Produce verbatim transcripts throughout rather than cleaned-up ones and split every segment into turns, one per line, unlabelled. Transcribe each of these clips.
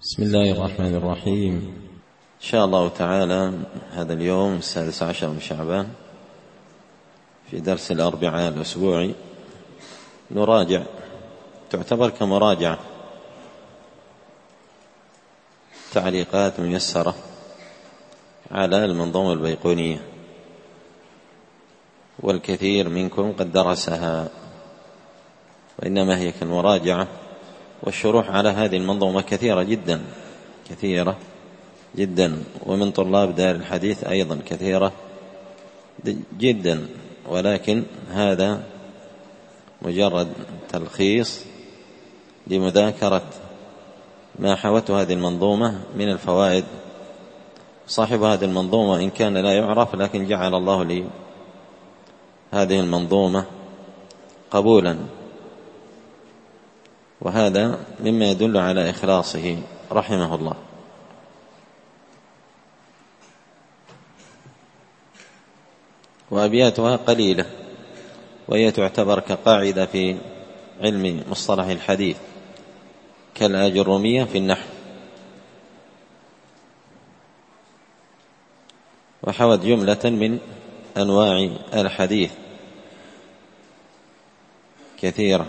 بسم الله الرحمن الرحيم.
إن شاء الله تعالى هذا اليوم السادس عشر من شعبان في درس الأربعاء الأسبوعي نراجع، تعتبر كمراجعة، تعليقات ميسرة على المنظومة البيقونية، والكثير منكم قد درسها، وإنما هي كالمراجعة. والشروح على هذه المنظومة كثيرة جدا كثيرة جدا، ومن طلاب دار الحديث أيضا كثيرة جدا، ولكن هذا مجرد تلخيص لمذاكرة ما حوته هذه المنظومة من الفوائد. صاحب هذه المنظومة إن كان لا يعرف، لكن جعل الله لي هذه المنظومة قبولا، وهذا مما يدل على إخلاصه رحمه الله. وأبياتها قليلة، وهي تعتبر كقاعدة في علم مصطلح الحديث كالآجرومية في النحو، وحوت جملة من أنواع الحديث كثيرة.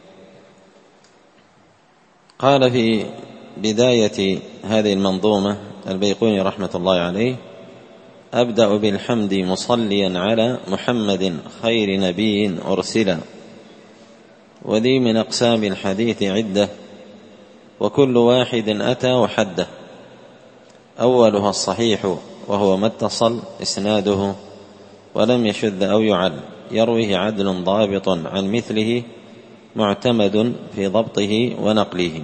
قال في بداية هذه المنظومة البيقوني رحمة الله عليه: أبدأ بالحمد مصليا على محمد خير نبي أرسلا، وذي من أقسام الحديث عدة، وكل واحد أتى وحده، أولها الصحيح وهو ما اتصل إسناده ولم يشذ أو يعل، يرويه عدل ضابط عن مثله معتمد في ضبطه ونقله.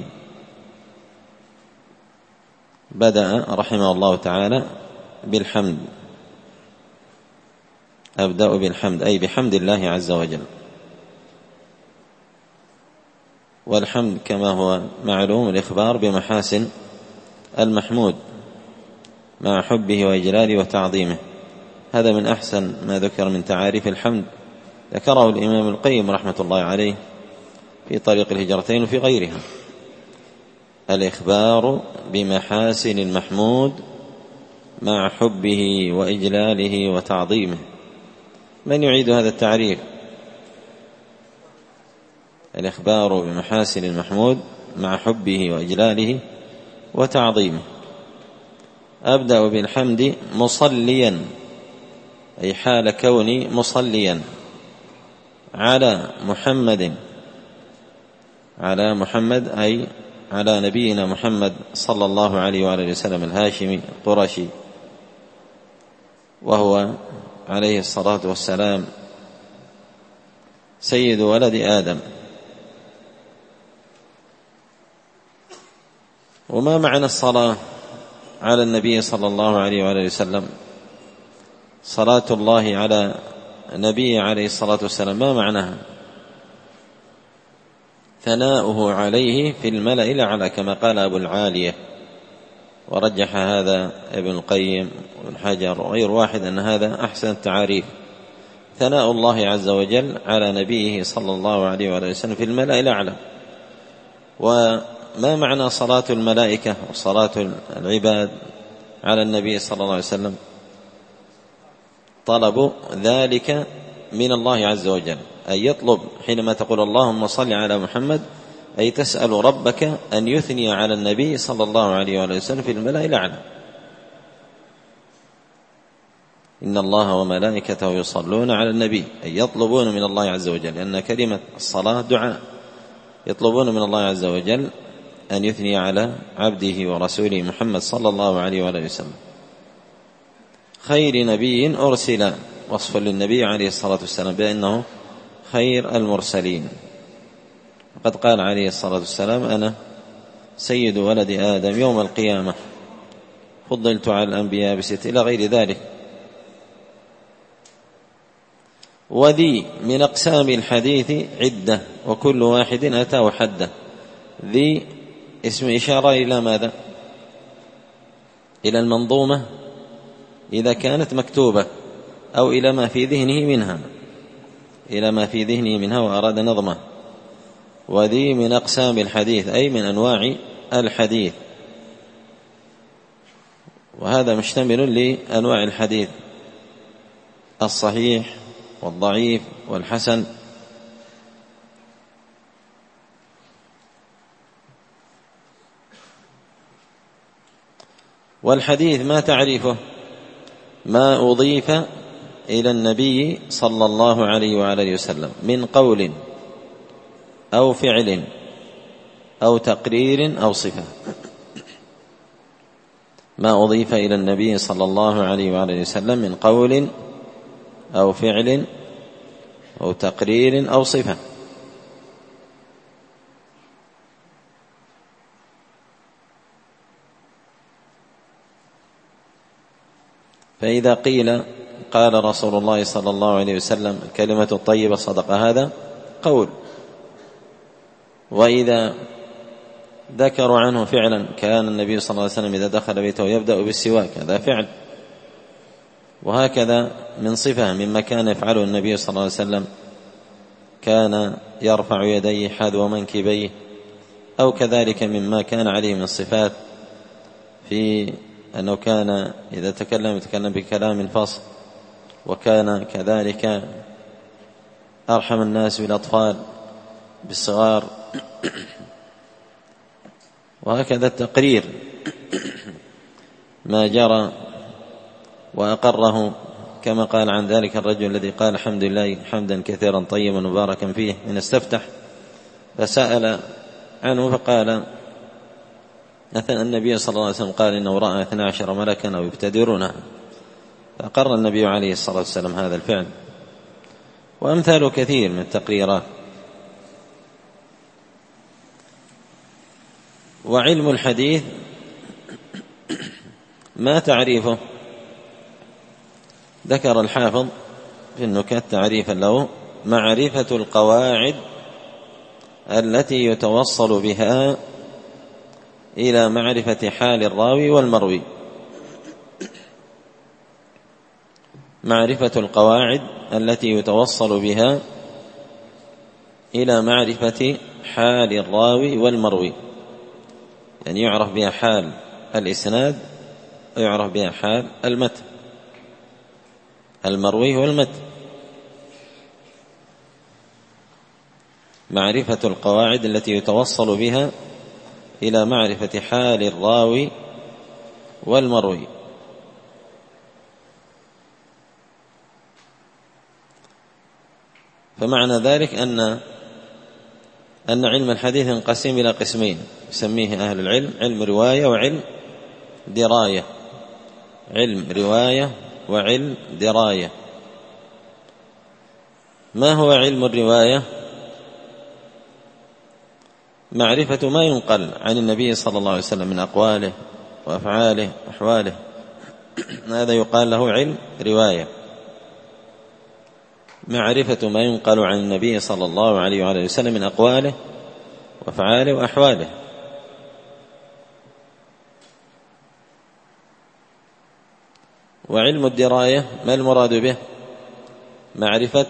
بدأ رحمه الله تعالى بالحمد، أبدأ بالحمد أي بحمد الله عز وجل. والحمد كما هو معلوم الإخبار بمحاسن المحمود مع حبه وإجلاله وتعظيمه. هذا من أحسن ما ذكر من تعاريف الحمد، ذكره الإمام القيم رحمة الله عليه في طريق الهجرتين وفي غيرها: الإخبار بمحاسن المحمود مع حبه وإجلاله وتعظيمه. من يعيد هذا التعريف؟ الإخبار بمحاسن المحمود مع حبه وإجلاله وتعظيمه. أبدأ بالحمد مصليا أي حال كوني مصليا على محمد، على محمد أي على نبينا محمد صلى الله عليه وآله وسلم الهاشمي القرشي، وهو عليه الصلاة والسلام سيد ولد آدم. وما معنى الصلاة على النبي صلى الله عليه وآله وسلم؟ صلاة الله على النبي عليه الصلاة والسلام ما معناها؟ ثناؤه عليه في الملأ الأعلى كما قال أبو العالية، ورجح هذا ابن القيم وابن حجر وغير واحد أن هذا أحسن التعاريف. ثناء الله عز وجل على نبيه صلى الله عليه وآله وسلم في الملأ الأعلى. وما معنى صلاة الملائكة وصلاة العباد على النبي صلى الله عليه وسلم؟ طلب ذلك من الله عز وجل، أي يطلب حينما تقول اللهم صل على محمد، أي تسأل ربك أن يثني على النبي صلى الله عليه وآله وسلم في الملأ الأعلى. إن الله وملائكته يصلون على النبي، أي يطلبون من الله عز وجل، لأن كلمة الصلاة دعاء، يطلبون من الله عز وجل أن يثني على عبده ورسوله محمد صلى الله عليه وآله وسلم. خير نبي أرسل، وصف للنبي عليه الصلاة والسلام بأنه خير المرسلين. وقد قال عليه الصلاة والسلام: أنا سيد ولد آدم يوم القيامة، فضلت على الأنبياء بست، إلى غير ذلك. وذي من أقسام الحديث عدة، وكل واحد أتى وحده. ذي اسم إشارة إلى ماذا؟ إلى المنظومة إذا كانت مكتوبة، أو إلى ما في ذهنه منها، إلى ما في ذهنه منها وأراد نظمه. وذي من أقسام الحديث أي من أنواع الحديث. وهذا مشتمل لأنواع الحديث: الصحيح والضعيف والحسن. والحديث ما تعريفه؟ ما أضيف إلى النبي صلى الله عليه وآله وسلم من قول أو فعل أو تقرير أو صفة. ما أضيف إلى النبي صلى الله عليه وآله وسلم من قول أو فعل أو تقرير أو صفة. فإذا قيل قال رسول الله صلى الله عليه وسلم الكلمة الطيبة صدقة، هذا قول. وإذا ذكروا عنه فعلا كان النبي صلى الله عليه وسلم إذا دخل بيته يبدأ بالسواك، هذا فعل. وهكذا من صفة مما كان يفعله النبي صلى الله عليه وسلم كان يرفع يديه حذو منكبيه، أو كذلك مما كان عليه من الصفات في أنه كان إذا تكلم يتكلم بكلام فصل، وكان كذلك أرحم الناس بالأطفال بالصغار. وهكذا التقرير ما جرى وأقره، كما قال عن ذلك الرجل الذي قال الحمد لله حمدا كثيرا طيبا مباركا فيه من استفتح، فسأل عنه فقال مثلا النبي صلى الله عليه وسلم قال إنه رأى اثنا عشر ملكا أو يبتدرونها، فأقر النبي عليه الصلاة والسلام هذا الفعل. وأمثاله كثير من التقريرات. وعلم الحديث ما تعريفه؟ ذكر الحافظ في النكت تعريفا له: معرفة القواعد التي يتوصل بها إلى معرفة حال الراوي والمروي. معرفة القواعد التي يتوصل بها إلى معرفة حال الراوي والمروي، يعني يعرف بها حال الإسناد ويعرف بها حال المتن، المروي والمتن. معرفة القواعد التي يتوصل بها إلى معرفة حال الراوي والمروي. فمعنى ذلك أن أن علم الحديث ينقسم إلى قسمين يسميه أهل العلم: علم رواية وعلم دراية. علم رواية وعلم دراية. ما هو علم الرواية؟ معرفة ما ينقل عن النبي صلى الله عليه وسلم من أقواله وأفعاله وأحواله، هذا يقال له علم رواية. معرفة ما ينقل عن النبي صلى الله عليه وآله وسلم من أقواله وأفعاله وأحواله. وعلم الدراية ما المراد به؟ معرفة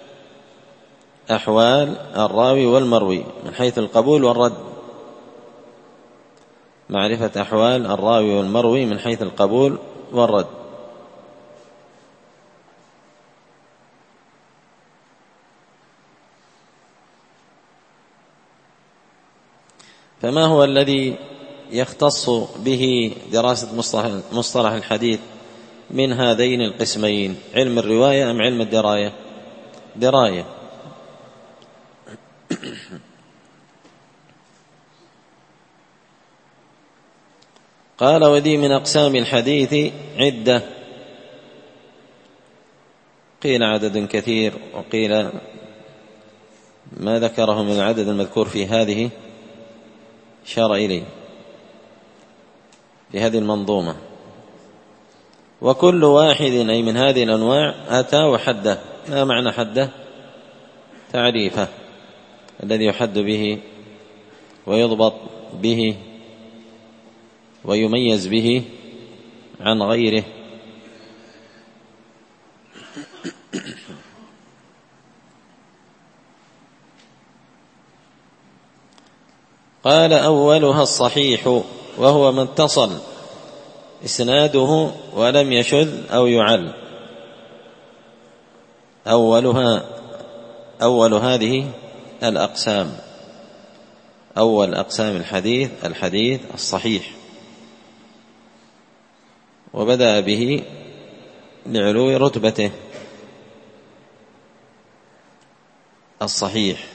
أحوال الراوي والمروي من حيث القبول والرد. معرفة أحوال الراوي والمروي من حيث القبول والرد. فما هو الذي يختص به دراسة مصطلح الحديث من هذين القسمين؟ علم الرواية أم علم الدراية؟ دراية. قال: وذي من أقسام الحديث عدة. قيل عدد كثير، وقيل ما ذكره من العدد المذكور في هذه شار إليه في هذه المنظومة. وكل واحد أي من هذه الأنواع أتى وحده. ما معنى حده؟ تعريفه الذي يحد به ويضبط به ويميز به عن غيره. قال: أولها الصحيح، وهو ما اتصل إسناده ولم يشذ أو يعل. أولها أول هذه الأقسام، أول أقسام الحديث الحديث الصحيح، وبدأ به لعلو رتبته الصحيح،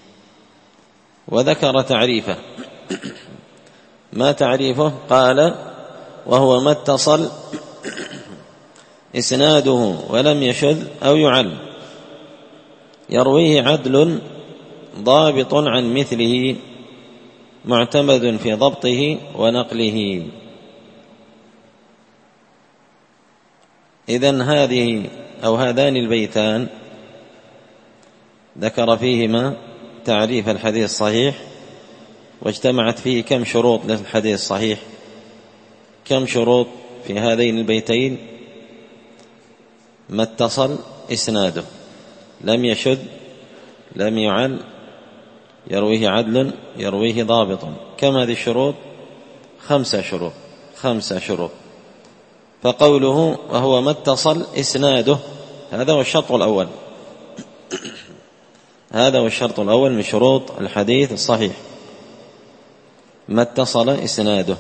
وذكر تعريفه. ما تعريفه؟ قال: وهو ما اتصل إسناده ولم يشذ أو يعل، يرويه عدل ضابط عن مثله، معتمد في ضبطه ونقله. إذن هذه أو هذان البيتان ذكر فيهما تعريف الحديث الصحيح، واجتمعت فيه كم شروط للحديث الصحيح؟ كم شروط في هذين البيتين؟ ما اتصل إسناده، لم يشذ، لم يعل، يرويه عدل، يرويه ضابط. كم هذه الشروط؟ خمسة شروط خمسة شروط. فقوله وهو ما اتصل إسناده، هذا هو الشرط الأول، هذا هو الشرط الأول من شروط الحديث الصحيح، ما اتصل إسناده.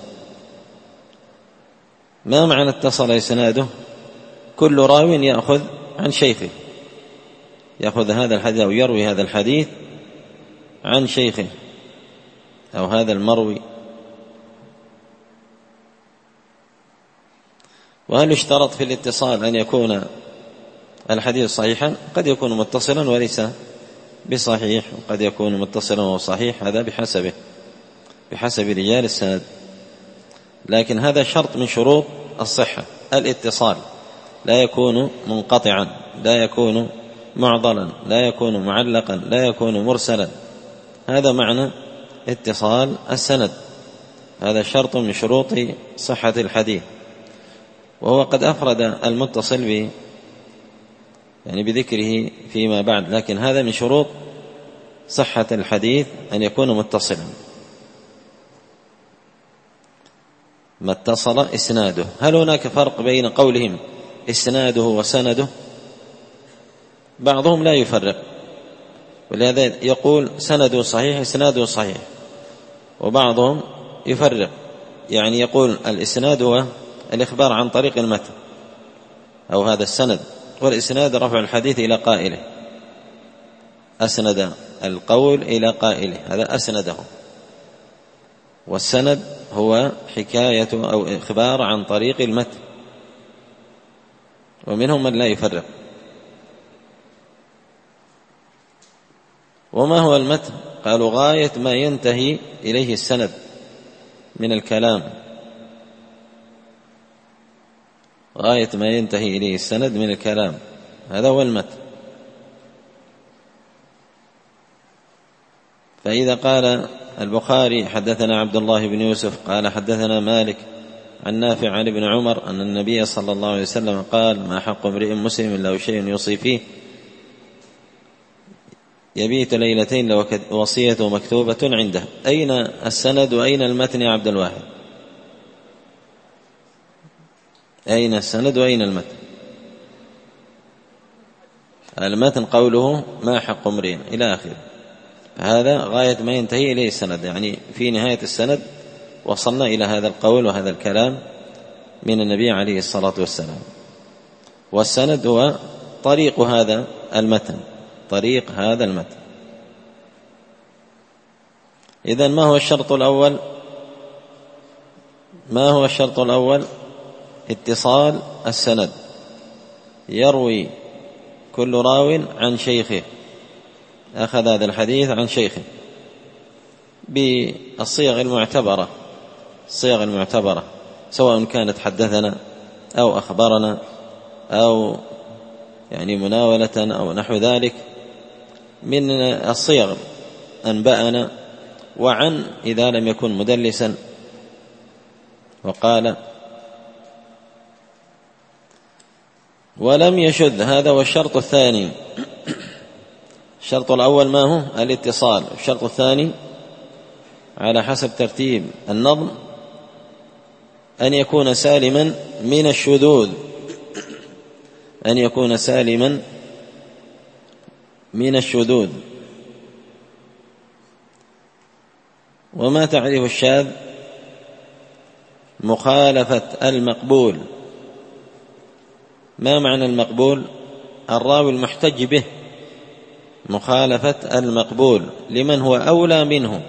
ما معنى اتصل إسناده؟ كل راو يأخذ عن شيخه، يأخذ هذا الحديث أو يروي هذا الحديث عن شيخه أو هذا المروي. وهل اشترط في الاتصال أن يكون الحديث صحيحا؟ قد يكون متصلا وليس بصحيح، وقد يكون متصلا وصحيح، هذا بحسبه بحسب رجال السند. لكن هذا شرط من شروط الصحة، الاتصال، لا يكون منقطعا، لا يكون معضلا، لا يكون معلقا، لا يكون مرسلا. هذا معنى اتصال السند، هذا شرط من شروط صحة الحديث. وهو قد أفرد المتصل ب يعني بذكره فيما بعد، لكن هذا من شروط صحة الحديث أن يكون متصلا. ما اتصل إسناده. هل هناك فرق بين قولهم إسناده وسنده؟ بعضهم لا يفرق، ولهذا يقول سنده صحيح إسناده صحيح، وبعضهم يفرق، يعني يقول الإسناد هو الإخبار عن طريق المتن أو هذا السند، والإسناد رفع الحديث إلى قائله، أسند القول إلى قائله، هذا أسنده. والسند هو حكاية أو إخبار عن طريق المتن، ومنهم من لا يفرق. وما هو المتن؟ قالوا غاية ما ينتهي إليه السند من الكلام، غاية ما ينتهي إليه السند من الكلام، هذا هو المتن. فإذا قال البخاري حدثنا عبد الله بن يوسف قال حدثنا مالك عن نافع عن ابن عمر أن النبي صلى الله عليه وسلم قال: ما حق امرئ مسلم إلا شيء يوصي فيه يبيت ليلتين لو وصيته مكتوبة عنده. أين السند وأين المتن يا عبد الواحد؟ أين السند وأين المتن؟ المتن قوله ما حق امرئ إلى آخره، هذا غاية ما ينتهي إليه السند، يعني في نهاية السند وصلنا إلى هذا القول وهذا الكلام من النبي عليه الصلاة والسلام. والسند هو طريق هذا المتن، طريق هذا المتن. إذن ما هو الشرط الأول؟ ما هو الشرط الأول؟ اتصال السند، يروي كل راو عن شيخه، أخذ هذا الحديث عن شيخه بالصيغ المعتبرة، الصيغ المعتبرة، سواء كانت حدثنا أو أخبرنا أو يعني مناولة أو نحو ذلك من الصيغ، أنبأنا وعن إذا لم يكن مدلسا. وقال ولم يشذ، هذا هو الشرط الثاني. الشرط الأول ما هو؟ الاتصال. الشرط الثاني على حسب ترتيب النظم أن يكون سالما من الشذوذ أن يكون سالما من الشذوذ. وما تعريف الشاذ؟ مخالفة المقبول. ما معنى المقبول؟ الراوي المحتج به، مخالفة المقبول لمن هو أولى منه،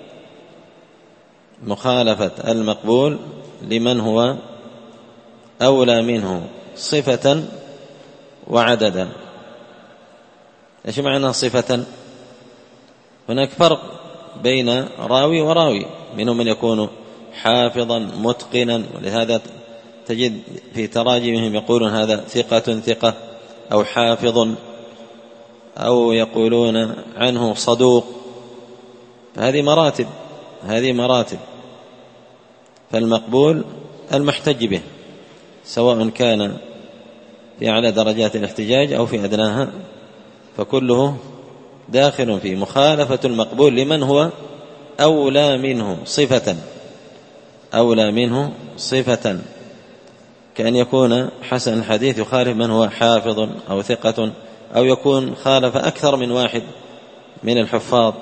مخالفة المقبول لمن هو أولى منه صفة وعددا. إيش معنى صفة؟ هناك فرق بين راوي وراوي، منهم من يكون حافظا متقنا، ولهذا تجد في تراجمهم يقولون هذا ثقة ثقة أو حافظ، أو يقولون عنه صدوق. فهذه مراتب هذه مراتب فالمقبول المحتج به، سواء كان في أعلى درجات الاحتجاج أو في أدناها، فكله داخل في مخالفة المقبول لمن هو أولى منه صفة أولى منه صفة كأن يكون حسن الحديث يخالف من هو حافظ أو ثقة، أو يكون خالف أكثر من واحد من الحفاظ.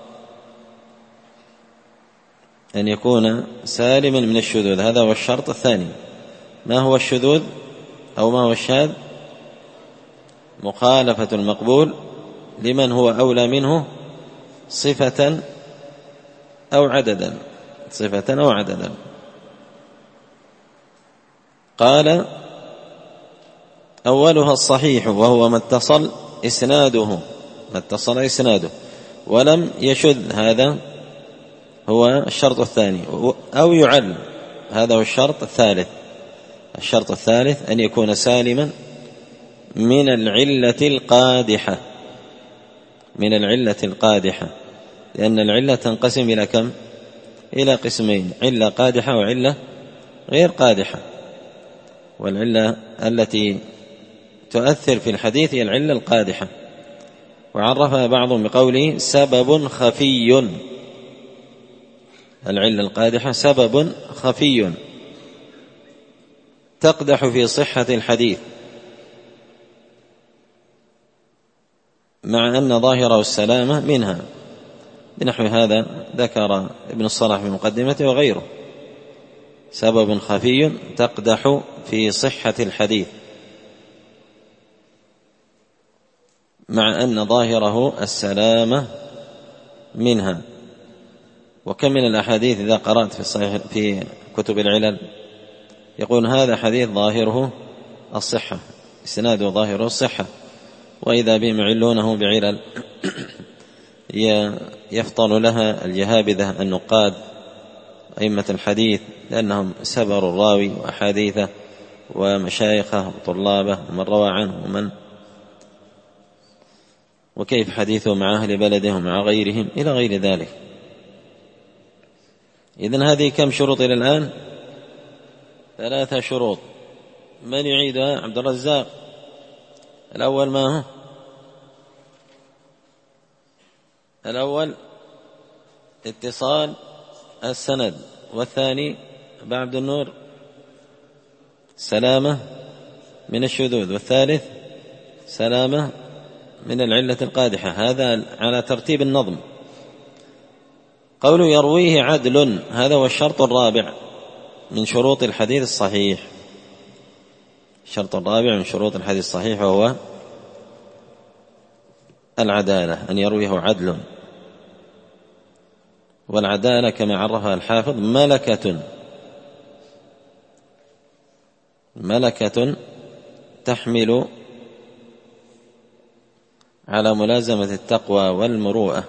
أن يكون سالما من الشذوذ، هذا هو الشرط الثاني. ما هو الشذوذ أو ما هو الشاذ؟ مخالفة المقبول لمن هو أولى منه صفة أو عددا صفة أو عددا. قال: أولها الصحيح، وهو ما اتصل إسناده ما اتصل إسناده ولم يشذ، هذا هو الشرط الثاني. أو يعل، هذا هو الشرط الثالث. الشرط الثالث أن يكون سالما من العلة القادحة من العلة القادحة لأن العلة تنقسم إلى كم؟ إلى قسمين: علة قادحة وعلة غير قادحة. والعلة التي تؤثر في الحديث هي العلة القادحة، وعرفها بعضهم بقوله سبب خفي. العلة القادحة سبب خفي تقدح في صحة الحديث، مع أن ظاهره السلامة منها. بنحو هذا ذكر ابن الصلاح في مقدمته وغيره: سبب خفي تقدح في صحة الحديث، مع أن ظاهره السلامة منها. وكم من الأحاديث إذا قرأت في الصحيح في كتب العلل يقول هذا حديث ظاهره الصحة، إسناده ظاهره الصحة، وإذا بهم يعلونه بعلل يفطن لها الجهابذة النقاد أئمة الحديث، لأنهم سبروا الراوي وأحاديثه ومشايخه وطلابه ومن روى عنه ومن وكيف حديثه مع أهل بلدهم مع غيرهم إلى غير ذلك. إذن هذه كم شروط إلى الآن؟ ثلاثة شروط. من يعيدها؟ عبد الرزاق. الأول ما هو؟ الأول اتصال السند، والثاني أبا عبد النور سلامة من الشذوذ، والثالث سلامة من العلة القادحة. هذا على ترتيب النظم. قوله يرويه عدل، هذا هو الشرط الرابع من شروط الحديث الصحيح. الشرط الرابع من شروط الحديث الصحيح وهو العدالة، أن يرويه عدل. والعدالة كما عرفها الحافظ ملكة ملكة تحمل على ملازمة التقوى والمروءة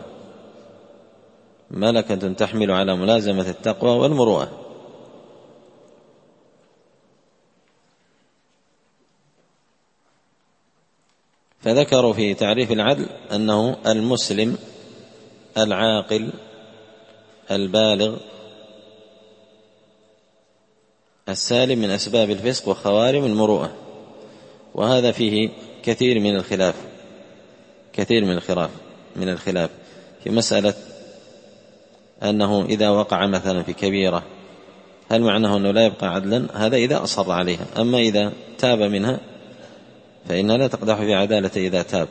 ملكة تحمل على ملازمة التقوى والمروءة. فذكروا في تعريف العدل أنه المسلم العاقل البالغ السالم من أسباب الفسق وخوارم المروءة. وهذا فيه كثير من الخلاف كثير من الخلاف من الخلاف في مسألة أنه إذا وقع مثلا في كبيرة هل معناه أنه لا يبقى عدلا؟ هذا إذا أصر عليها. أما إذا تاب منها فإنها لا تقدح في عدالته إذا تاب.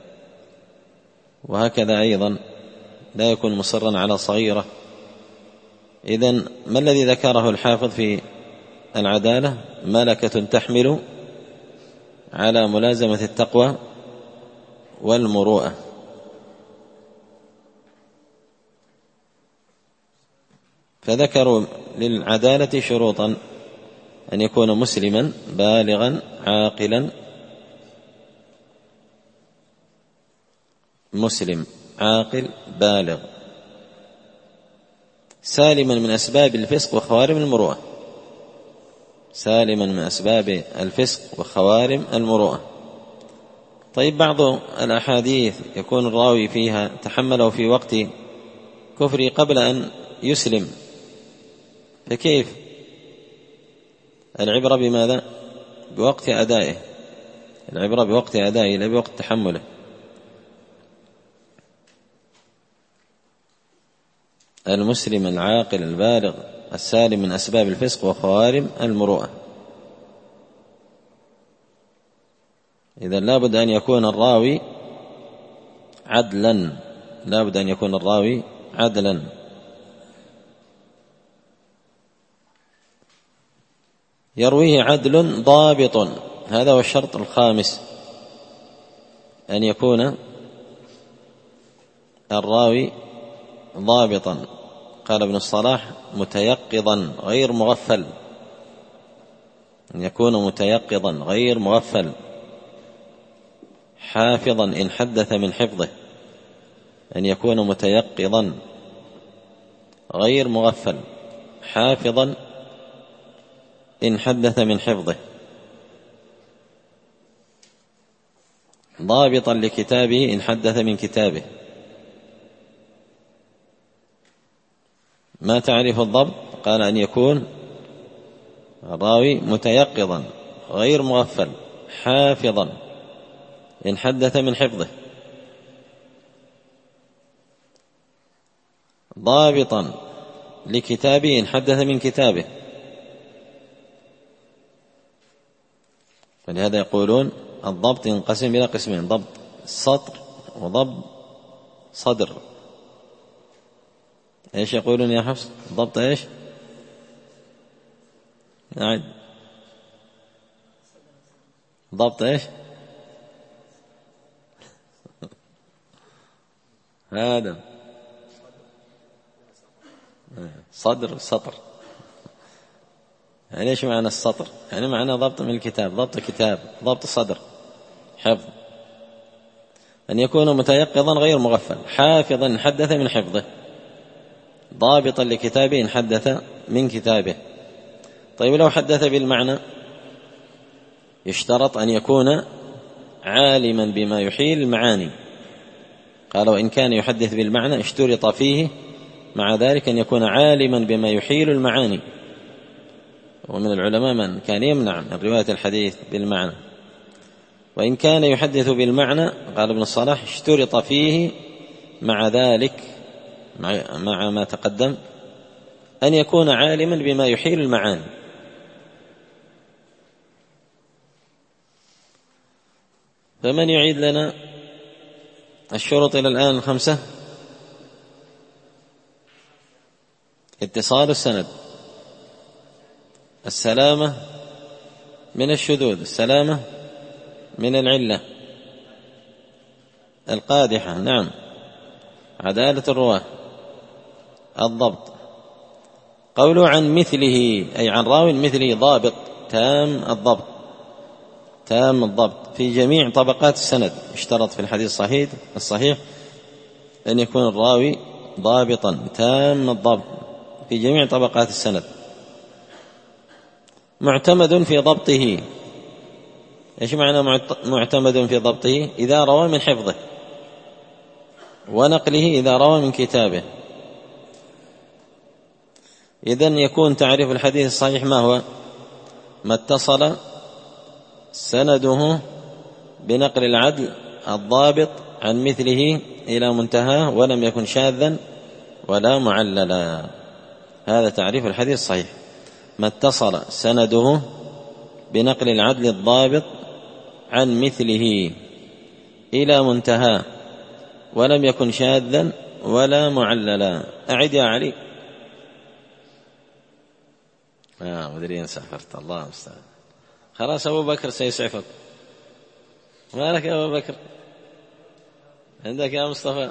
وهكذا أيضا لا يكون مصرا على صغيرة. إذن ما الذي ذكره الحافظ في العدالة؟ ملكة تحمل على ملازمة التقوى والمروءة. فذكروا للعدالة شروطا: أن يكون مسلما بالغا عاقلا، مسلم عاقل بالغ، سالما من أسباب الفسق وخوارم المروءة، سالما من أسباب الفسق وخوارم المروءة. طيب بعض الأحاديث يكون الراوي فيها تحمله في وقت كفره قبل أن يسلم، فكيف؟ العبرة بماذا؟ بوقت أدائه، العبرة بوقت أدائه لا بوقت تحمله. المسلم العاقل البالغ السالم من أسباب الفسق وخوارم المروءة. إذن لا بد أن يكون الراوي عدلا، لا بد أن يكون الراوي عدلا. يرويه عدل ضابط، هذا هو الشرط الخامس، أن يكون الراوي ضابطا. قال ابن الصلاح: متيقظا غير مغفل، أن يكون متيقظا غير مغفل، حافظا إن حدث من حفظه، أن يكون متيقظا غير مغفل، حافظا إن حدث من حفظه، ضابطا لكتابه إن حدث من كتابه. ما تعرف الضبط؟ قال: أن يكون الراوي متيقظا غير مغفل، حافظا إن حدث من حفظه، ضابطا لكتابه إن حدث من كتابه. فلهذا يقولون الضبط ينقسم إلى قسمين: ضبط السطر وضبط صدر. ايش يقولون يا حفص؟ ضبط ايش؟ نعم، ضبط ايش؟ هذا صدر سطر. يعني ايش معنى السطر؟ يعني معنى ضبط من الكتاب، ضبط كتاب، ضبط صدر، حفظ. أن يكون متيقظا غير مغفل، حافظا إن حدث من حفظه، ضابطا لكتابه إن حدث من كتابه. طيب لو حدث بالمعنى يشترط أن يكون عالما بما يحيل المعاني. قالوا إن كان يحدث بالمعنى اشترط فيه مع ذلك أن يكون عالما بما يحيل المعاني. ومن العلماء من كان يمنع من رواية الحديث بالمعنى. وإن كان يحدث بالمعنى قال ابن الصلاح اشترط فيه مع ذلك مع ما تقدم أن يكون عالما بما يحيل المعاني. فمن يعيد لنا الشروط إلى الآن الخمسة؟ اتصال السند، السلامة من الشذوذ، السلامة من العلة القادحة، نعم، عدالة الرواة، الضبط. قوله عن مثله أي عن راو مثله ضابط تام الضبط، تام الضبط في جميع طبقات السند. اشترط في الحديث الصحيح الصحيح أن يكون الراوي ضابطا تام الضبط في جميع طبقات السند، معتمد في ضبطه. ايش معنى معتمد في ضبطه؟ إذا روى من حفظه، ونقله إذا روى من كتابه. إذن يكون تعريف الحديث الصحيح ما هو؟ ما اتصل سنده بنقل العدل الضابط عن مثله إلى منتهاه ولم يكن شاذا ولا معللا. هذا تعريف الحديث الصحيح. ما اتصل سنده بنقل العدل الضابط عن مثله إلى منتهى ولم يكن شاذا ولا معللا. أعد يا علي. آه مدري أن سافرت، الله المستعان. خلاص أبو بكر سيسعفك. مالك يا أبو بكر؟ عندك يا مصطفى؟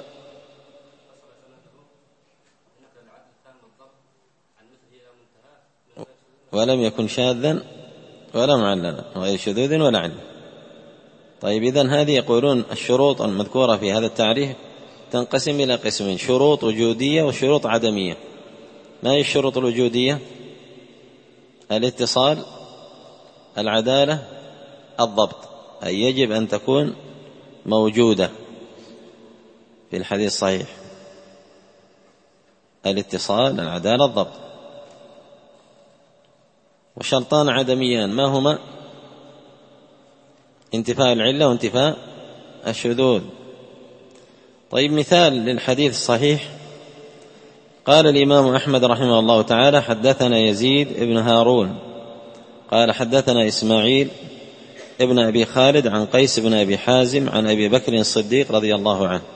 ولم يكن شاذا ولا معللا وغير شذوذ ولا علة. طيب إذن هذه يقولون الشروط المذكورة في هذا التعريف تنقسم إلى قسمين: شروط وجودية وشروط عدمية. ما هي الشروط الوجودية؟ الاتصال، العدالة، الضبط، أي يجب أن تكون موجودة في الحديث الصحيح. الاتصال، العدالة، الضبط. وشرطان عدميان ما هما؟ انتفاء العلة وانتفاء الشذوذ. طيب مثال للحديث الصحيح: قال الإمام أحمد رحمه الله تعالى: حدثنا يزيد ابن هارون قال حدثنا إسماعيل ابن أبي خالد عن قيس بن أبي حازم عن أبي بكر الصديق رضي الله عنه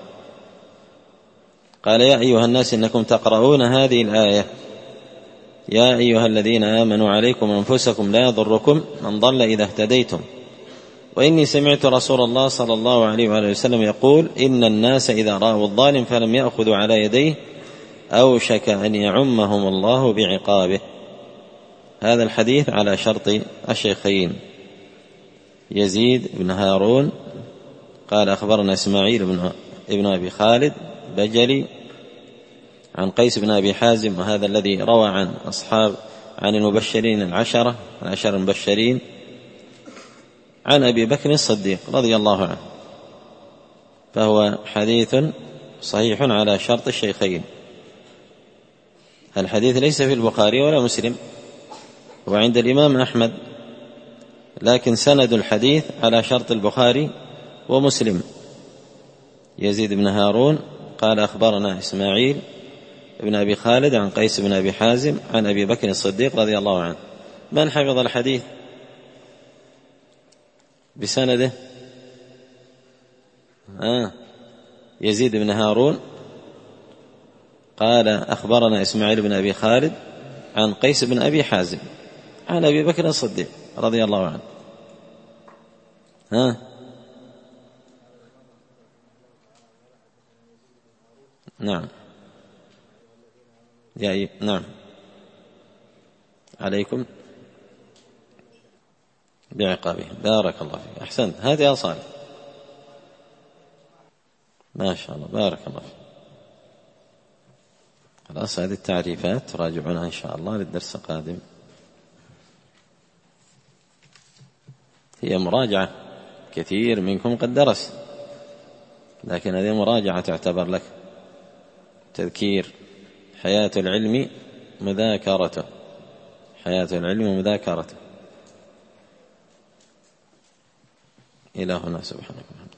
قال: يا أيها الناس إنكم تقرؤون هذه الآية: يا أيها الذين آمنوا عليكم أنفسكم لا يضركم من ضل إذا اهتديتم، وإني سمعت رسول الله صلى الله عليه وآله وسلم يقول: إن الناس إذا رأوا الظالم فلم يأخذوا على يديه أوشك أن يعمهم الله بعقابه. هذا الحديث على شرط الشيخين. يزيد بن هارون قال أخبرنا إسماعيل بن ابن أبي خالد بجلي عن قيس بن أبي حازم، وهذا الذي روى عن أصحاب عن المبشرين العشرة العشر المبشرين عن أبي بكر الصديق رضي الله عنه، فهو حديث صحيح على شرط الشيخين. الحديث ليس في البخاري ولا مسلم، وعند الإمام أحمد، لكن سند الحديث على شرط البخاري ومسلم. يزيد بن هارون قال أخبرنا إسماعيل ابن أبي خالد عن قيس بن أبي حازم عن أبي بكر الصديق رضي الله عنه. من حفظ الحديث بسنده؟ آه يزيد بن هارون قال أخبرنا إسماعيل بن أبي خالد عن قيس بن أبي حازم عن أبي بكر الصديق رضي الله عنه. ها نعم يا نعم عليكم بعقابهم. بارك الله فيك، أحسنت، هذه أصال، ما شاء الله، بارك الله فيك. خلاص هذه التعريفات تراجعونها إن شاء الله للدرس القادم. هي مراجعة، كثير منكم قد درس، لكن هذه مراجعة تعتبر لك تذكير. حياة العلم مذاكرته، حياة العلم مذاكرته. إلى هنا، سبحانك.